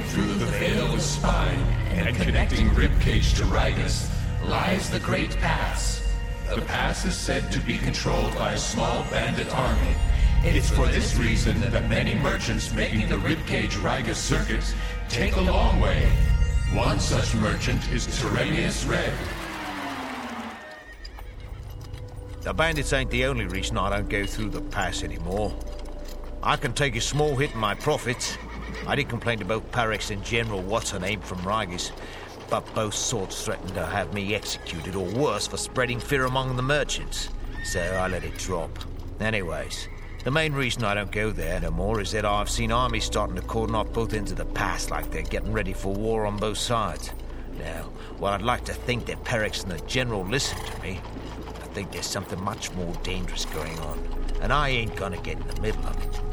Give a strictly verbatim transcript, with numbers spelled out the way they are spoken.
Through the Veil's spine and connecting ribcage to Rigus lies the Great Pass. The pass is said to be controlled by a small bandit army. It's for this reason that many merchants making the ribcage Rigus circuit take a long way. One such merchant is Tyranius Red. The bandits ain't the only reason I don't go through the pass anymore. I can take a small hit in my profits. I did complain about Parex and General What's-Her-Name from Rigus, but both sorts threatened to have me executed or worse for spreading fear among the merchants, so I let it drop. Anyways, the main reason I don't go there no more is that I've seen armies starting to cordon off both ends of the pass like they're getting ready for war on both sides. Now, while I'd like to think that Parex and the General listen to me, I think there's something much more dangerous going on, and I ain't gonna get in the middle of it.